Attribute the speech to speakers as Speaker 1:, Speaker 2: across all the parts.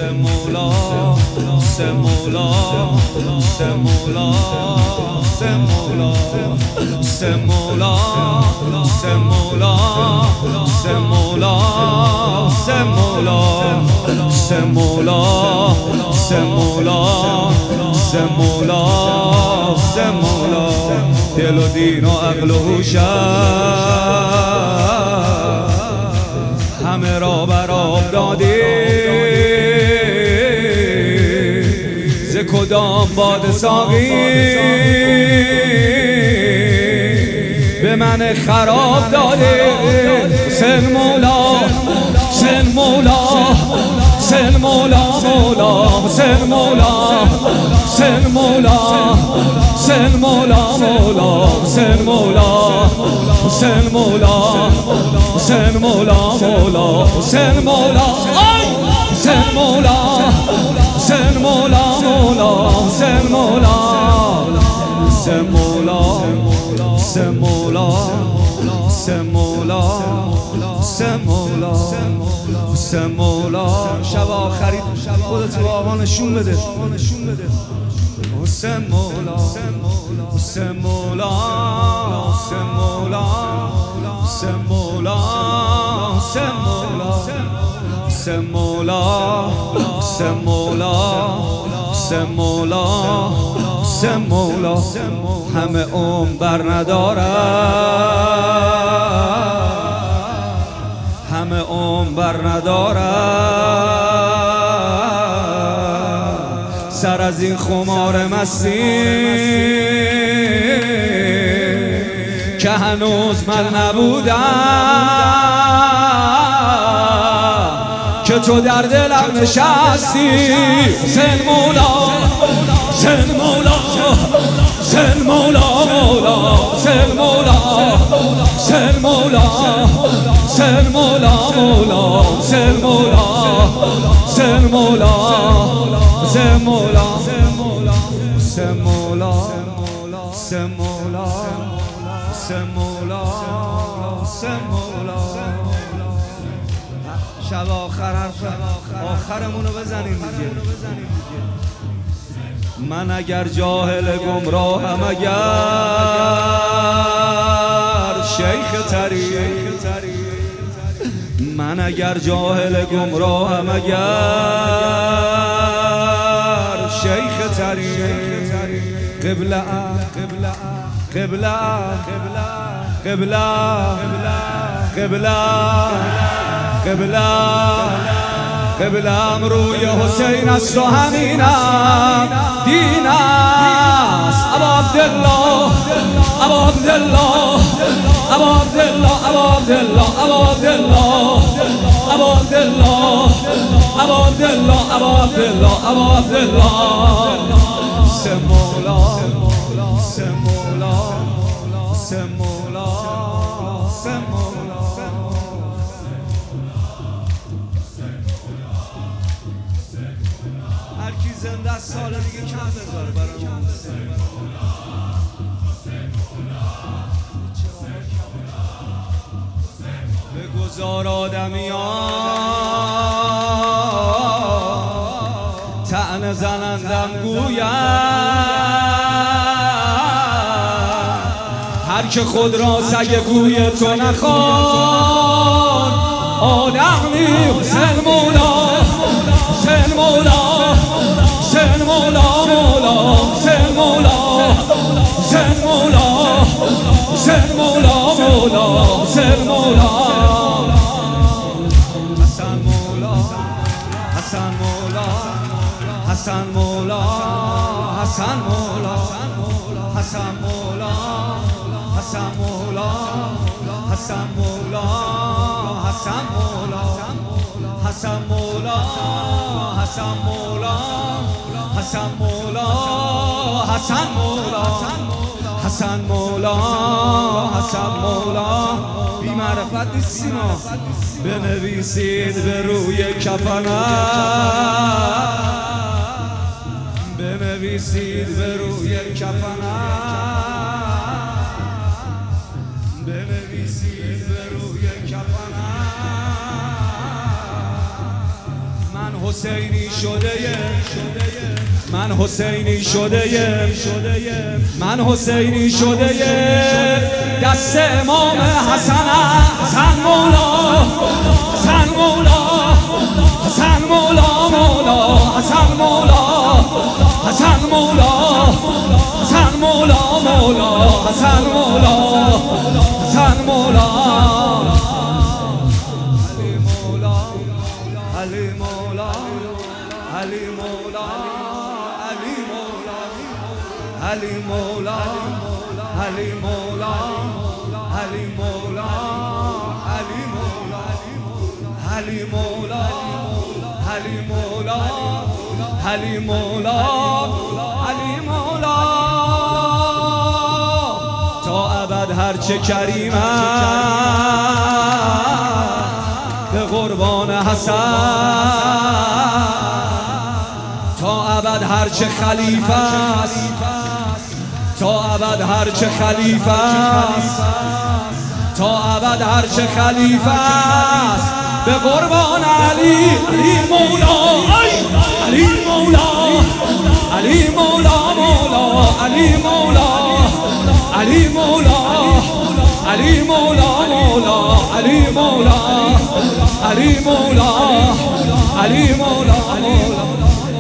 Speaker 1: مولا مولا مولا مولا مولا مولا مولا مولا دل و دین و عقل و هوش همه را بر آب دادی ز کدام باد ساقی به من خراب داده سن مولا سن مولا سن مولا مولا سن مولا سن مولا سن مولا مولا سن مولا سن مولا سن مولا مولا سن مولا سن مولا سن مولا مولا سن مولا سن مولا سن مولا سن مولا سن مولا سن مولا شب آخری خودت رو آقا نشون بده سن مولا سن مولا سن مولا سن مولا سن مولا سن مولا سن مولا سن مولا سن مولا همه بر ندارد همه بر ندارد سر از این خمار مستی که هنوز من نبودم که تو در دلم نشستی سن مولا سن مولا سن مولا مولا سن مولا سن مولا سن مولا مولا سن مولا سن مولا سن مولا سن مولا سن مولا سن مولا سن مولا شب آخر حرف آخرمونو بزنیم دیگه من اگر جاهل گمراهم اگر شیخ تری من اگر جاهل گمراهم اگر شیخ تری قبله قبله قبله قبله قبله قبلم روی حسین است و همینم دین است ابا عبدالله ابا عبدالله ابا عبدالله ابا عبدالله ابا عبدالله ابا عبدالله ابا عبدالله ابا عبدالله ابا عبدالله سن مولا سن مولا سن مولا سن مولا هر کی زنده از سال دیگه کم بذاره برامون بگذار آدمیان طعنه زنندم گویم هر که خود را سگ گوی تو نخوان آدم نیست سن مولا سن مولا سن مولا مولا سن مولا سن مولا سن مولا مولا سن مولا حسن مولا حسن مولا حسن مولا حسن مولا حسن مولا حسن مولا حسن مولا حسن مولا حسن مولا حسن مولا حسن مولا حسن مولا حسن مولا حسن مولا بی معرفت نیستیم بنویسید به روی کفنم بنویسید به روی کفنم بنویسید به روی کفنم من حسینی شده، من حسینی شده، من حسینی شده، دست امام حسن، حسن مولا، حسن مولا، حسن مولا، مولا، حسن مولا، حسن مولا، حسن مولا، مولا، حسن مولا، حسن مولا، علی مولا، علی مولا، علی مولا، علی مولا، علی مولا، علی مولا، علی مولا، علی مولا، علی مولا، علی مولا، علی مولا، تا ابد هرچه کریم به قربان حسن، تا ابد هرچه خلیفه است، تا ابد هرچه خلیفه است، تا ابد هرچه خلیفه است به قربان علی، علی مولا، علی مولا، علی مولا، مولا، علی مولا، علی مولا، علی مولا، مولا، علی مولا، علی مولا، علی مولا، مولا.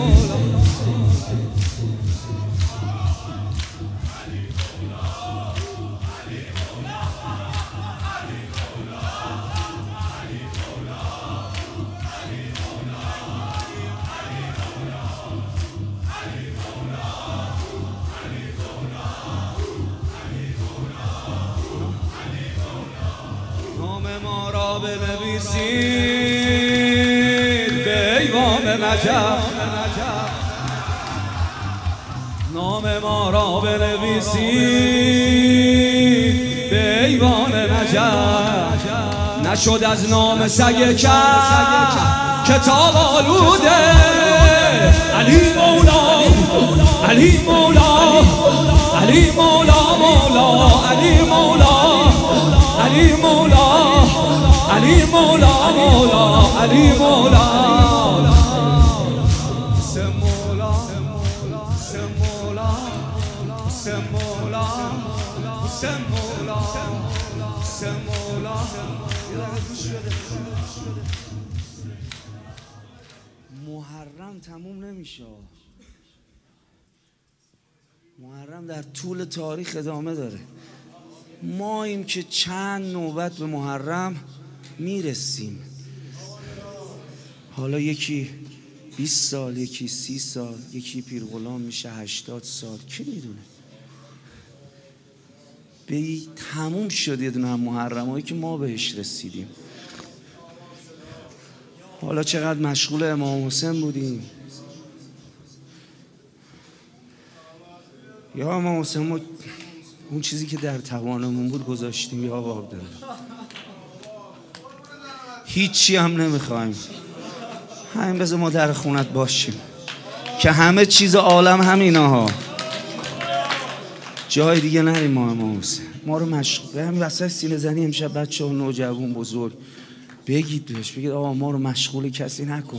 Speaker 1: نام ما را بنویسید به ایوان نجف، نام ما را بنویسید به ایوان نجف، نشد از نام سگ کتاب آلوده، علی مولا، علی مولا، علی مولا، مولا، علی مولا، علی مولا، علی مولا، مولا، علی مولا، سمولا، سمولا، سمولا، سمولا، سمولا.
Speaker 2: محرم تموم نمیشه، محرم در طول تاریخ ادامه داره. ماییم که چند نوبت به محرم میرسیم، حالا یکی 20 سال، یکی 30 سال، یکی پیرغلام میشه 80 سال، کی میدونه. به تموم شد یه دونه محرم هایی که ما بهش رسیدیم. حالا چقدر مشغول امام حسین بودیم. یا امام حسین ما اون چیزی که در توانمون بود گذاشتیم، یا باب داره هیچی هم نمیخوایم، همین بذار ما در خونت باشیم که همه چیز عالم همینا ها، جای دیگه نریم. ما امام حسین ما رو مشغول به همین وسط سینه زنی امشب بچه ها نوجوان بزرگ بگید بهش، بگید آقا ما رو مشغول کسی نکن.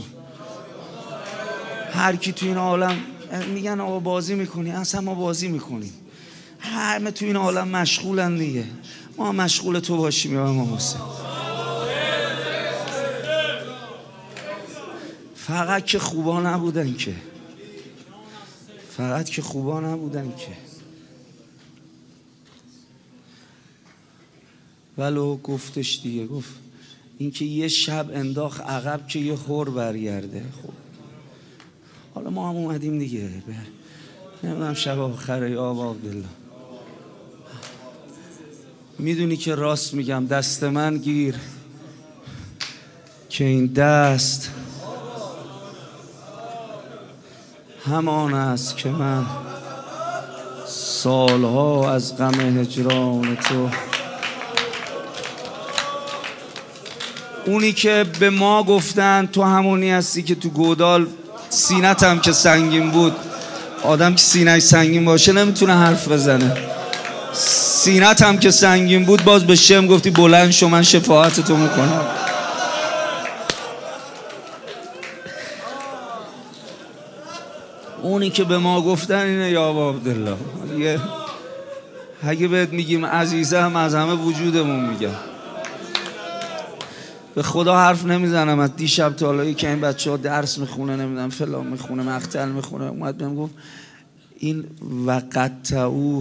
Speaker 2: هر کی تو این عالم میگن آقا بازی میکنی، اصلا ما بازی میکنیم، همه تو این عالم مشغولن دیگه، ما مشغول تو باشیم یا امام حسین. فقط که خوبا نبودن که، فقط که خوبا نبودن که. ولو گفتش دیگه، گفت این که یه شب انداخت عقب که یه خور برگرده. خب حالا ما هم اومدیم دیگه، نمیدونم شب آخره یا آقا عبدالله، میدونی که راست میگم، دست من گیر که این دست همان است که من سالها از غم هجران تو. اونی که به ما گفتن تو همونی هستی که تو گودال سینت هم که سنگین بود، آدم که سینه‌اش سنگین باشه نمیتونه حرف بزنه، سینت هم که سنگین بود باز به شم گفتی بلند شو من شفاعت تو میکنم. اونی که به ما گفتن اینه یا ابا عبدالله. اگه بهت میگیم عزیزم از همه وجودمون میگم. به خدا حرف نمیزنم. از دیشب تا حالا که این بچه ها درس میخونه نمیدونم فلان میخونه مقتل میخونه اومد بهم گفت این وقتعو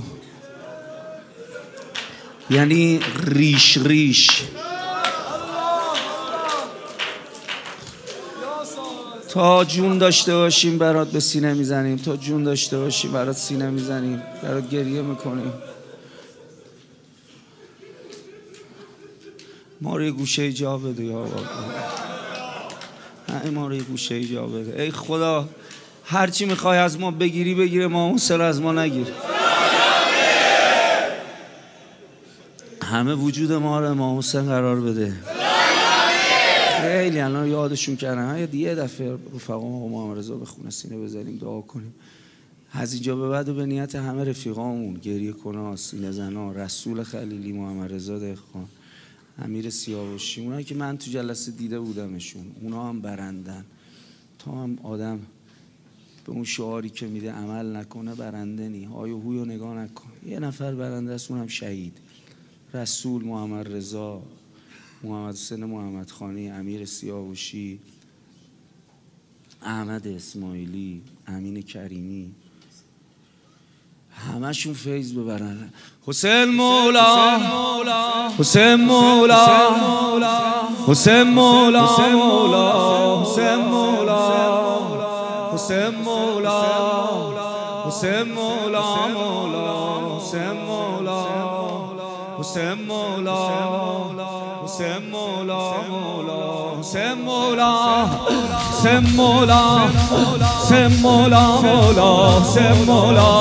Speaker 2: یعنی ریش ریش. تا جون داشته باشیم برات به سینه میزنیم، تا جون داشته باشیم برات سینه میزنیم، برات گریه میکنیم. ما رو یه گوشه جا بده یا بابا، ما رو یه گوشه جا بده. ای خدا هرچی میخوای از ما بگیری بگیره، ما اون سر از ما نگیر. همه وجود ما رو امام حسین قرار بده. خیلی الان یادشون کردن. یه دفعه رفقا محمد رضا بخونه سینه بزنیم دعا کنیم. از اینجا به بعد به نیت همه رفیقامون، گریه کنان، سینه زنان، رسول خلیلی، محمد رضا دهقان، امیر سیاوشی، اونایی که من تو جلسه دیده بودمشون، اونا هم برندن. تا هم آدم به اون شعاری که میده عمل نکنه برنده نی. های و هوی رو نگاه نکن. یه نفر برنده است، اونم شهید. رسول، محمد رضا، محمد حسین محمد خانی، امیر سیاوشی، احمد اسماعیلی، امین کریمی، همشون فیض ببرن. حسین مولا، حسین مولا، حسین مولا، حسین مولا، حسین مولا، حسین مولا، حسین مولا، حسین مولا، حسین مولا، حسین مولا، حسین مولا، حسین مولا، حسین مولا.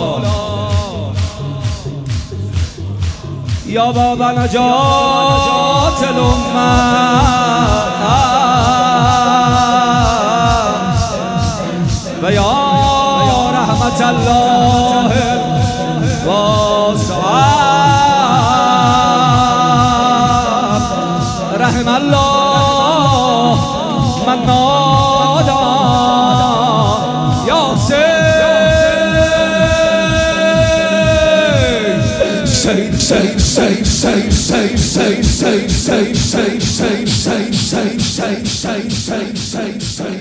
Speaker 2: یا بابا نجات الامه و یا رحمت الله واسعه. رحم الله من نادا یا سید